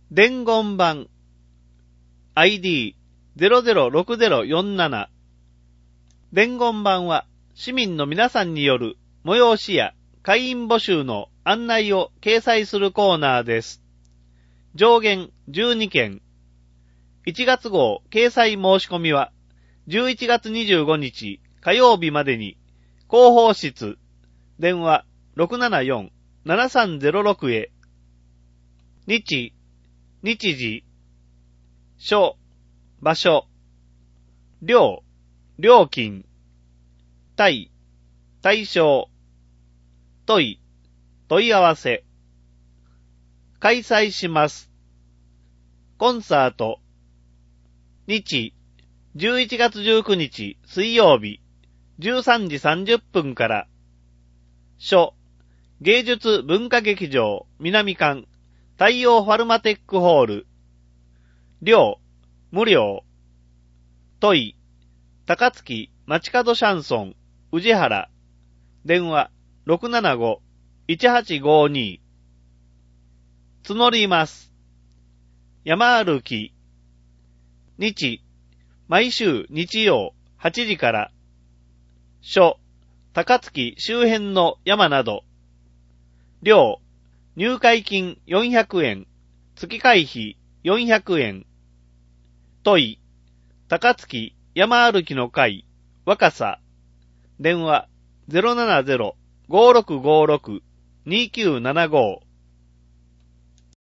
伝言版 ID006047 伝言版は市民の皆さんによる催しや会員募集の案内を掲載するコーナーです。上限12件。1月号掲載申し込みは11月25日火曜日までに広報室電話 674-7306 へ。日時、所、場所、料金、対象、問い合わせ。開催します。コンサート。日、11月19日水曜日、13時30分から。所、芸術文化劇場南館太陽ファルマテックホール。料、無料。問高槻街角シャンソン宇治原。電話 675-1852。募ります。山歩き。日、毎週日曜8時から。所、高槻周辺の山など。料、入会金400円、月会費400円。問高槻山歩きの会、若狭。電話 070-5656-2975